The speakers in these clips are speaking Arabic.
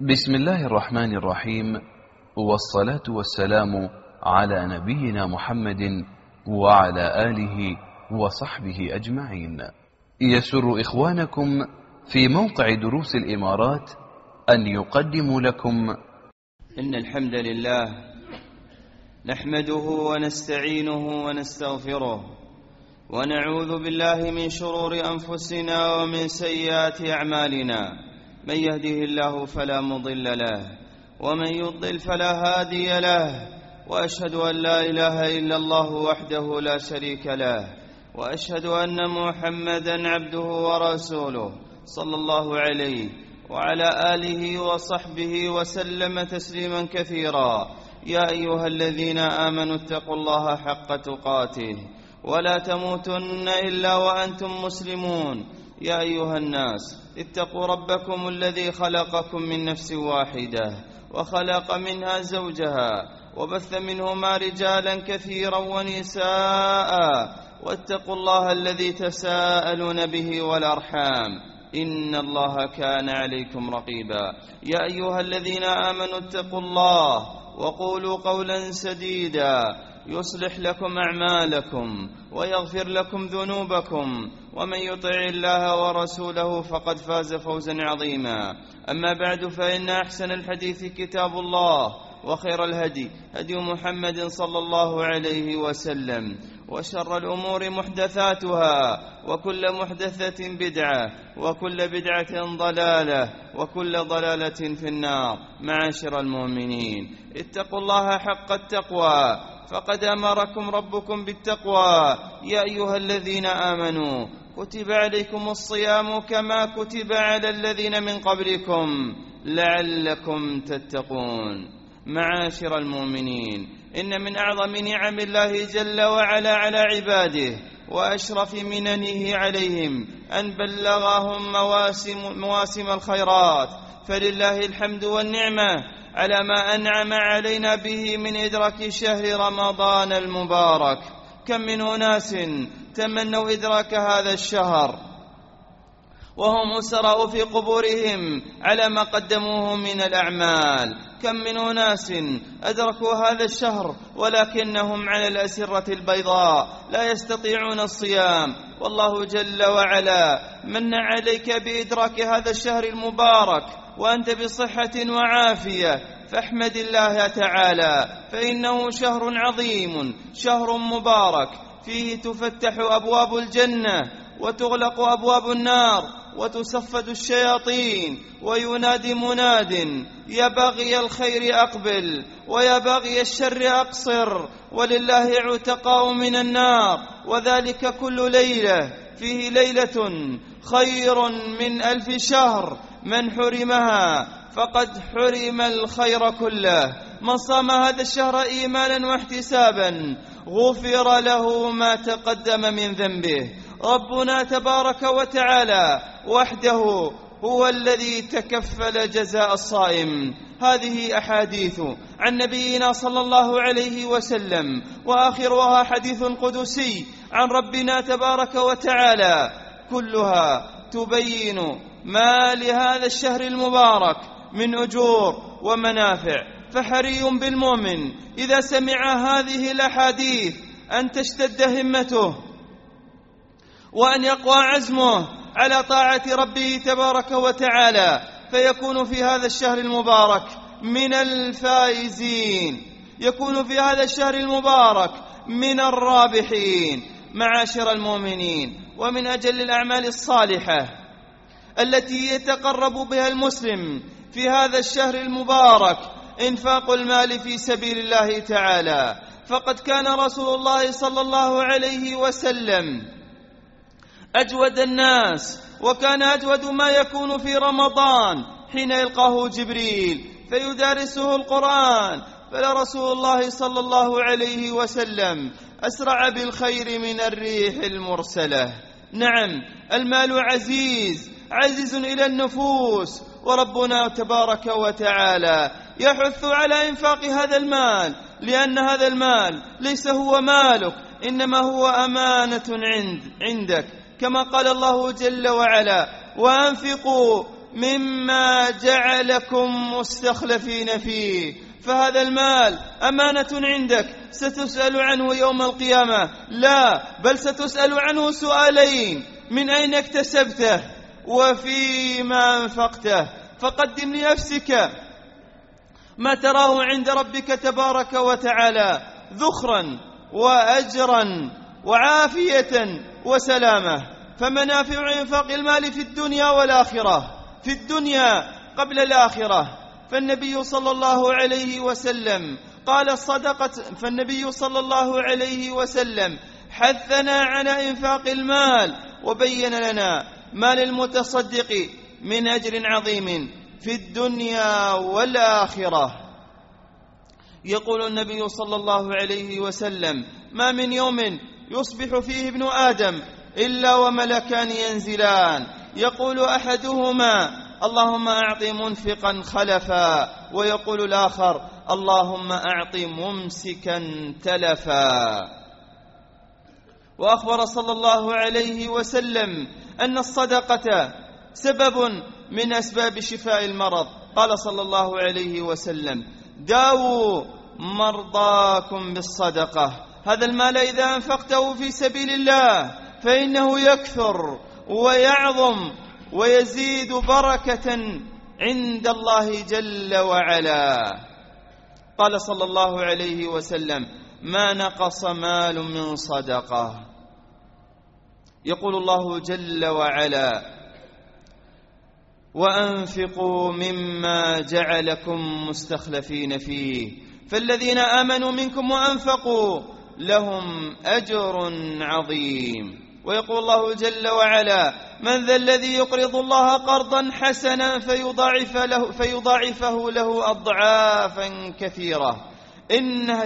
بسم الله الرحمن الرحيم، والصلاة والسلام على نبينا محمد وعلى آله وصحبه أجمعين. يسر إخوانكم في موقع دروس الإمارات أن يقدموا لكم إن الحمد لله نحمده ونستعينه ونستغفره ونعوذ بالله من شرور أنفسنا ومن سيئات أعمالنا. من يهده الله فلا مضل له ومن يضلل فلا هادي له، وأشهد أن لا إله إلا الله وحده لا شريك له، وأشهد أن محمدا عبده ورسوله صلى الله عليه وعلى آله وصحبه وسلم تسليما كثيرا. يا أيها الذين آمنوا اتقوا الله حق تقاته ولا تموتن إلا وأنتم مسلمون. يا أيها الناس اتقوا ربكم الذي خلقكم من نفس واحدة وخلق منها زوجها وبث منهما رجالا كثيرا ونساء، واتقوا الله الذي تساءلون به والأرحام إن الله كان عليكم رقيبا. يا أيها الذين آمنوا اتقوا الله وقولوا قولا سديدا يصلح لكم أعمالكم ويغفر لكم ذنوبكم، ومن يطع الله ورسوله فقد فاز فوزا عظيما. أما بعد، فإن أحسن الحديث كتاب الله، وخير الهدي هدي محمد صلى الله عليه وسلم، وشر الأمور محدثاتها، وكل محدثة بدعة، وكل بدعة ضلالة، وكل ضلالة في النار. معاشر المؤمنين، اتقوا الله حق التقوى، فقد أمركم ربكم بالتقوى. يا أيها الذين آمنوا كتب عليكم الصيام كما كتب على الذين من قبلكم لعلكم تتقون. معاشر المؤمنين، إن من أعظم نعم الله جل وعلا على عباده وأشرف مننه عليهم أن بلغهم مواسم الخيرات، فلله الحمد والنعمة على ما أنعم علينا به من إدراك شهر رمضان المبارك. كم من أناس تمنوا إدراك هذا الشهر وهم أسراء في قبورهم على ما قدموه من الأعمال. كم من أناس أدركوا هذا الشهر ولكنهم على الأسرة البيضاء لا يستطيعون الصيام، والله جل وعلا من عليك بإدراك هذا الشهر المبارك وأنت بصحة وعافية، فاحمد الله تعالى، فإنه شهر عظيم، شهر مبارك، فيه تفتح أبواب الجنة وتغلق أبواب النار وتصفد الشياطين، وينادي مناد: يا باغي الخير أقبل ويا باغي الشر أقصر، ولله عتقاء من النار، وذلك كل ليلة، فيه ليلة خير من 1000 شهر، من حرمها فقد حرم الخير كله. من صام هذا الشهر إيمانا واحتسابا غفر له ما تقدم من ذنبه. ربنا تبارك وتعالى وحده هو الذي تكفل جزاء الصائم. هذه أحاديث عن نبينا صلى الله عليه وسلم، وآخرها حديث قدسي عن ربنا تبارك وتعالى، كلها تبين ما لهذا الشهر المبارك من أجور ومنافع. فحري بالمؤمن إذا سمع هذه الأحاديث أن تشتد همته وأن يقوى عزمه على طاعة ربه تبارك وتعالى، فيكون في هذا الشهر المبارك من الفائزين، يكون في هذا الشهر المبارك من الرابحين. معاشر المؤمنين، ومن أجل الأعمال الصالحة التي يتقرب بها المسلم في هذا الشهر المبارك إنفاق المال في سبيل الله تعالى، فقد كان رسول الله صلى الله عليه وسلم أجود الناس، وكان أجود ما يكون في رمضان حين يلقاه جبريل فيدارسه القرآن، فلرسول الله صلى الله عليه وسلم أسرع بالخير من الريح المرسلة. نعم، المال عزيز إلى النفوس، وربنا تبارك وتعالى يحث على إنفاق هذا المال، لأن هذا المال ليس هو مالك، إنما هو أمانة عندك، كما قال الله جل وعلا: وأنفقوا مما جعلكم مستخلفين فيه. فهذا المال أمانة عندك ستسأل عنه يوم القيامة، لا بل ستسأل عنه سؤالين: من أين اكتسبته وفيما أنفقته. فقدم لنفسك ما تراه عند ربك تبارك وتعالى ذخرا وأجرا وعافية وسلامة. فمنافع إنفاق المال في الدنيا والآخرة، في الدنيا قبل الآخرة. فالنبي صلى الله عليه وسلم حثنا على إنفاق المال، وبين لنا ما للمتصدق من أجر عظيم في الدنيا والآخرة. يقول النبي صلى الله عليه وسلم: ما من يوم يصبح فيه ابن آدم إلا وملكان ينزلان، يقول أحدهما: اللهم أعط منفقا خلفا، ويقول الآخر: اللهم أعط ممسكا تلفا. وأخبر صلى الله عليه وسلم أن الصدقة سبب من أسباب شفاء المرض. قال صلى الله عليه وسلم: داووا مرضاكم بالصدقة. هذا المال إذا أنفقته في سبيل الله فإنه يكثر ويعظم ويزيد بركة عند الله جل وعلا. قال صلى الله عليه وسلم: ما نقص مال من صدقة. يقول الله جل وعلا: وأنفقوا مما جعلكم مستخلفين فيه فالذين آمنوا منكم وأنفقوا لهم أجر عظيم. ويقول الله جل وعلا: من ذا الذي يقرض الله قرضا حسنا فيضاعفه له أضعافا كثيرة. إنها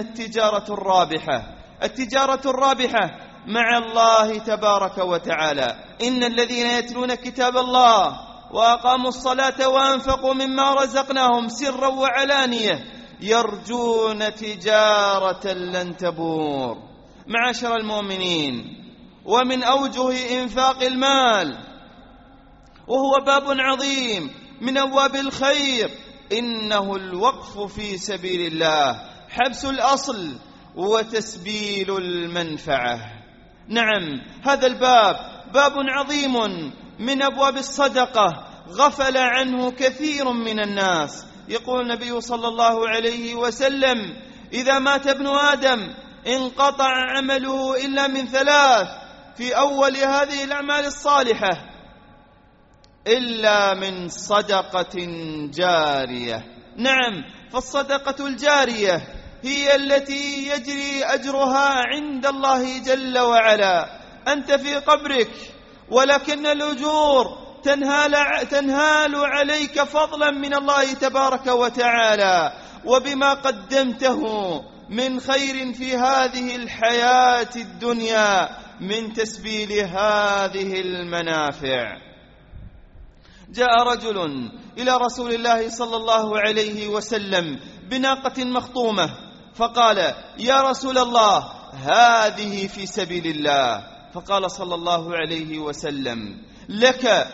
التجارة الرابحة مع الله تبارك وتعالى. إن الذين يتلون كتاب الله وأقاموا الصلاة وأنفقوا مما رزقناهم سرا وعلانية يرجون تجارة لن تبور. معاشر المؤمنين، ومن أوجه إنفاق المال وهو باب عظيم من أبواب الخير إنه الوقف في سبيل الله، حبس الأصل وتسبيل المنفعة. نعم، هذا الباب باب عظيم من أبواب الصدقة غفل عنه كثير من الناس. يقول النبي صلى الله عليه وسلم: إذا مات ابن آدم انقطع عمله إلا من ثلاث، في أول هذه الأعمال الصالحة، إلا من صدقة جارية. نعم، فالصدقة الجارية هي التي يجري أجرها عند الله جل وعلا. أنت في قبرك ولكن الأجور تنهال عليك فضلا من الله تبارك وتعالى، وبما قدمته من خير في هذه الحياة الدنيا من تسبيل هذه المنافع. جاء رجل إلى رسول الله صلى الله عليه وسلم بناقة مخطومة، فقال: يا رسول الله، هذه في سبيل الله. فقال صلى الله عليه وسلم: لك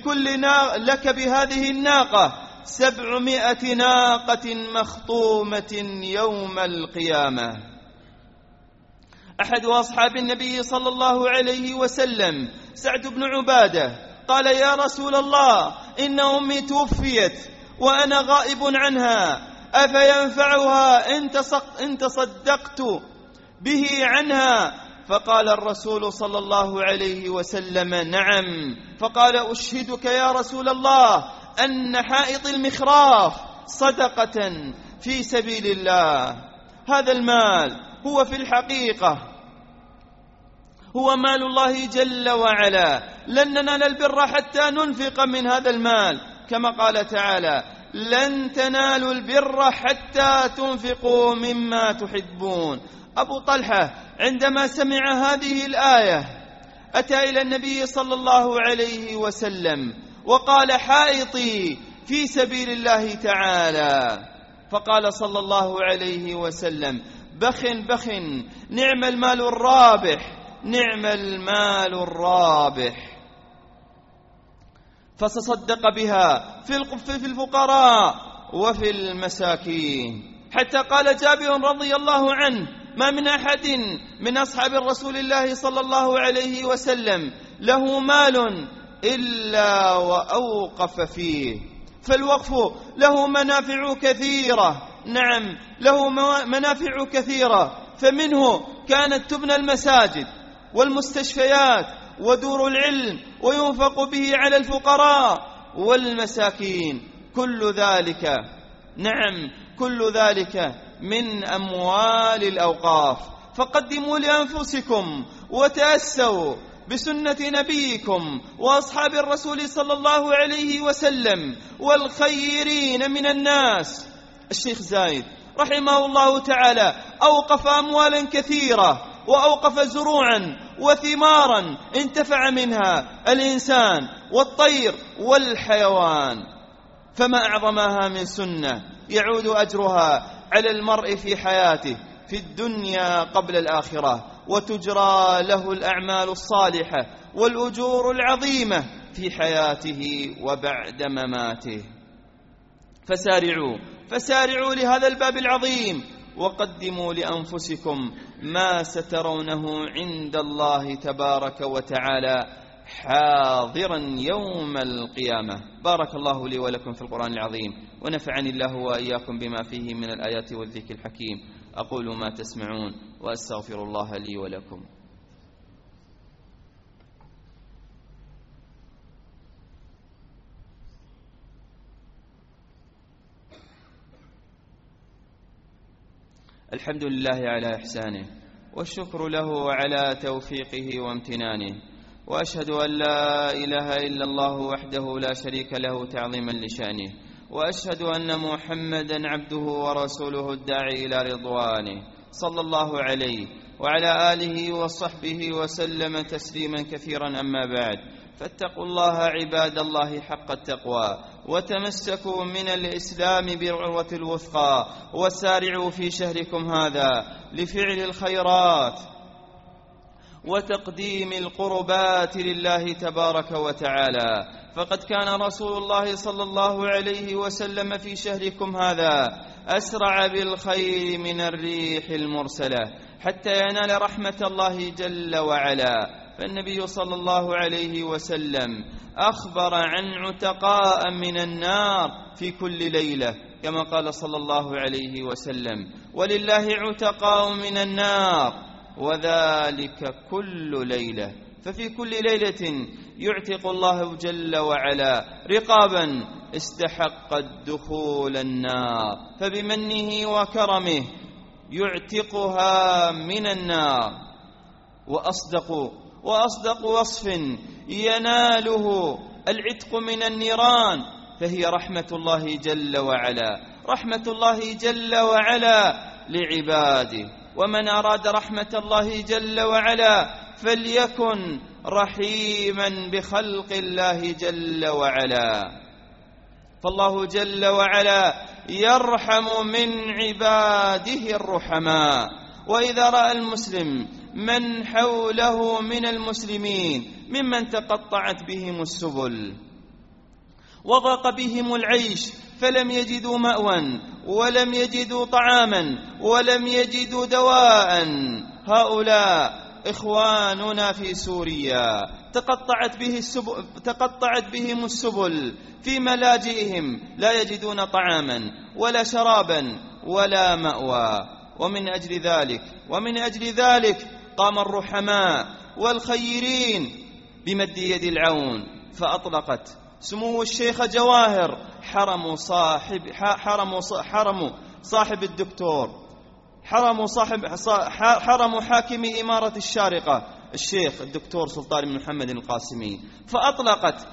بهذه الناقة 700 ناقة مخطومة يوم القيامة. أحد أصحاب النبي صلى الله عليه وسلم سعد بن عبادة قال: يا رسول الله، إن أمي توفيت وأنا غائب عنها، أفينفعها إن تصدقت به عنها؟ فقال الرسول صلى الله عليه وسلم: نعم. فقال: أشهدك يا رسول الله أن حائط المخراف صدقة في سبيل الله. هذا المال هو في الحقيقة هو مال الله جل وعلا. لن ننال البر حتى ننفق من هذا المال، كما قال تعالى: لن تنالوا البر حتى تنفقوا مما تحبون. أبو طلحة عندما سمع هذه الآية أتى إلى النبي صلى الله عليه وسلم وقال: حائطي في سبيل الله تعالى. فقال صلى الله عليه وسلم: بخ بخ، نعم المال الرابح، نعم المال الرابح. فتصدق بها في الفقراء وفي المساكين. حتى قال جابر رضي الله عنه: ما من أحد من أصحاب رسول الله صلى الله عليه وسلم له مال إلا وأوقف فيه. فالوقف له منافع كثيرة، نعم له منافع كثيرة، فمنه كانت تبنى المساجد والمستشفيات ودور العلم وينفق به على الفقراء والمساكين. كل ذلك من أموال الأوقاف. فقدموا لأنفسكم وتأسوا بسنة نبيكم وأصحاب الرسول صلى الله عليه وسلم والخيرين من الناس. الشيخ زايد رحمه الله تعالى أوقف أموالا كثيرة، وأوقف زروعا وثمارا انتفع منها الإنسان والطير والحيوان. فما أعظمها من سنة يعود أجرها على المرء في حياته في الدنيا قبل الآخرة، وتجرى له الأعمال الصالحة والأجور العظيمة في حياته وبعد مماته. فسارعوا لهذا الباب العظيم، وقدموا لأنفسكم ما سترونه عند الله تبارك وتعالى حاضرا يوم القيامة. بارك الله لي ولكم في القرآن العظيم، ونفعني الله وإياكم بما فيه من الآيات والذكر الحكيم. أقول ما تسمعون وأستغفر الله لي ولكم. الحمد لله على إحسانه، والشكر له على توفيقه وامتنانه، وأشهد أن لا إله إلا الله وحده لا شريك له تعظيما لشأنه، وأشهد أن محمدا عبده ورسوله الداعي إلى رضوانه، صلى الله عليه وعلى آله وصحبه وسلم تسليما كثيرا. أما بعد، فاتقوا الله عباد الله حق التقوى، وتمسكوا من الإسلام بالعروة الوثقى، وسارعوا في شهركم هذا لفعل الخيرات وتقديم القربات لله تبارك وتعالى. فقد كان رسول الله صلى الله عليه وسلم في شهركم هذا أسرع بالخير من الريح المرسلة حتى ينال رحمة الله جل وعلا. فالنبي صلى الله عليه وسلم أخبر عن عتقاء من النار في كل ليلة، كما قال صلى الله عليه وسلم: ولله عتقاء من النار، وذلك كل ليلة. ففي كل ليلة يعتق الله جل وعلا رقابا استحقت دخول النار، فبمنه وكرمه يعتقها من النار. وأصدق وصف يناله العتق من النيران فهي رحمة الله جل وعلا، رحمة الله جل وعلا لعباده. ومن أراد رحمة الله جل وعلا فليكن رحيما بخلق الله جل وعلا، فالله جل وعلا يرحم من عباده الرحماء. وإذا رأى المسلم من حوله من المسلمين ممن تقطعت بهم السبل وضاق بهم العيش، فلم يجدوا مأوى ولم يجدوا طعاما ولم يجدوا دواء، هؤلاء إخواننا في سوريا تقطعت بهم السبل في ملاجئهم، لا يجدون طعاما ولا شرابا ولا مأوى. ومن أجل ذلك قام الرحماء والخيرين بمد يد العون، فأطلقت سمو الشيخ جواهر حرم حاكم إمارة الشارقة الشيخ الدكتور سلطان بن محمد القاسمي، فأطلقت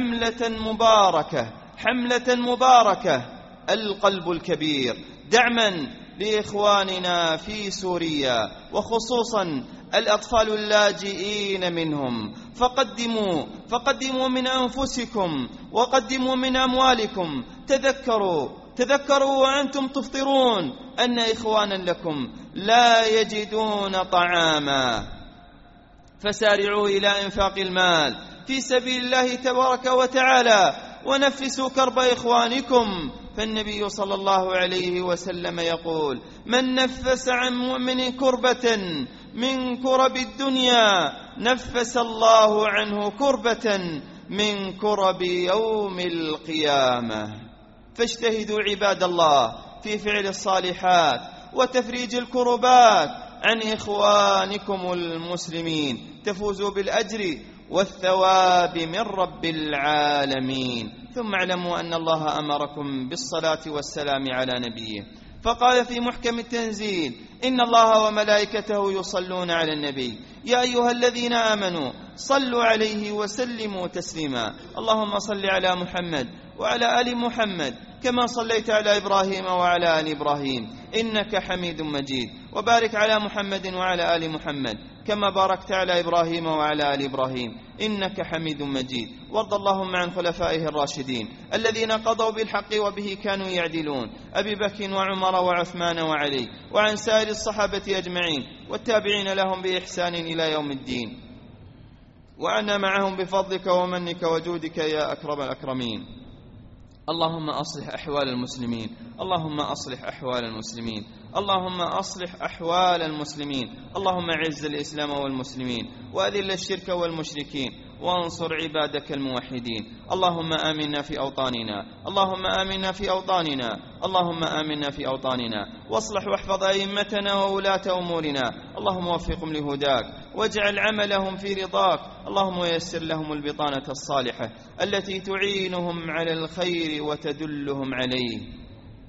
حملة مباركة القلب الكبير دعما لإخواننا في سوريا، وخصوصا الأطفال اللاجئين منهم. فقدموا من أنفسكم وقدموا من أموالكم. تذكروا وأنتم تفطرون أن إخوانا لكم لا يجدون طعاما، فسارعوا إلى إنفاق المال في سبيل الله تبارك وتعالى، ونفسوا كرب إخوانكم. فالنبي صلى الله عليه وسلم يقول: من نفس عن مؤمن كربة من كرب الدنيا نفس الله عنه كربة من كرب يوم القيامة. فاجتهدوا عباد الله في فعل الصالحات وتفريج الكربات عن إخوانكم المسلمين، تفوزوا بالأجر والثواب من رب العالمين. ثم اعلموا أن الله أمركم بالصلاة والسلام على نبيه، فقال في محكم التنزيل: إن الله وملائكته يصلون على النبي يا أيها الذين آمنوا صلوا عليه وسلموا تسليما. اللهم صل على محمد وعلى آل محمد كما صليت على إبراهيم وعلى آل إبراهيم إنك حميد مجيد، وبارك على محمد وعلى آل محمد كما باركت على إبراهيم وعلى آل إبراهيم إنك حميد مجيد. وارض اللهم عن خلفائه الراشدين الذين قضوا بالحق وبه كانوا يعدلون، أبي بكر وعمر وعثمان وعلي، وعن سائر الصحابة أجمعين والتابعين لهم بإحسان إلى يوم الدين، وعنا معهم بفضلك ومنك وجودك يا أكرم الأكرمين. اللهم أصلح أحوال المسلمين، اللهم أصلح أحوال المسلمين، اللهم أصلح أحوال المسلمين. اللهم أعز الإسلام والمسلمين وأذل الشرك والمشركين وانصر عبادك الموحدين. اللهم آمنا في أوطاننا، اللهم آمنا في أوطاننا، اللهم آمنا في أوطاننا، واصلح واحفظ أئمتنا وولاة أمورنا. اللهم وفقهم لهداك واجعل عملهم في رضاك. اللهم يسر لهم البطانة الصالحة التي تعينهم على الخير وتدلهم عليه.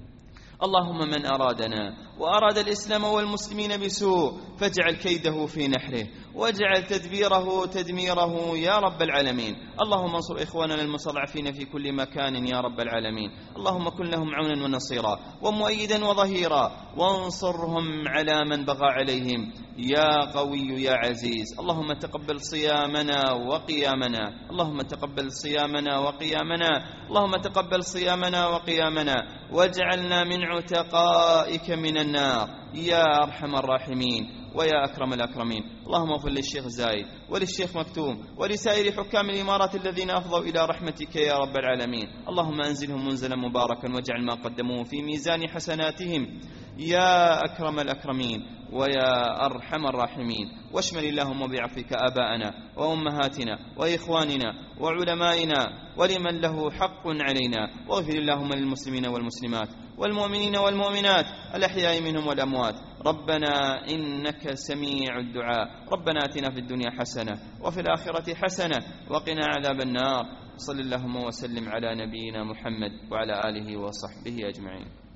اللهم من أرادنا وأراد الإسلام والمسلمين بسوء فاجعل كيده في نحره واجعل تدبيره تدميره يا رب العالمين. اللهم انصر إخواننا المستضعفين في كل مكان يا رب العالمين. اللهم كن لهم عونا ونصيرا ومؤيدا وظهيرا، وانصرهم على من بغى عليهم يا قوي يا عزيز. اللهم تقبل صيامنا وقيامنا، اللهم تقبل صيامنا وقيامنا، اللهم تقبل صيامنا وقيامنا، واجعلنا من عتقائك من النار يا أرحم الراحمين ويا أكرم الأكرمين. اللهم اغفر للشيخ زايد وللشيخ مكتوم ولسائر حكام الإمارات الذين أفضوا إلى رحمتك يا رب العالمين. اللهم أنزلهم منزلا مباركا واجعل ما قدموه في ميزان حسناتهم يا أكرم الأكرمين ويا أرحم الراحمين. واشمل اللهم بعفوك آباءنا وأمهاتنا وإخواننا وعلمائنا ولمن له حق علينا، واغفر اللهم للمسلمين والمسلمات والمؤمنين والمؤمنات الأحياء منهم والأموات. ربنا إنك سميع الدعاء. ربنا آتنا في الدنيا حسنة وفي الآخرة حسنة وقنا عذاب النار. صل اللهم وسلم على نبينا محمد وعلى آله وصحبه أجمعين.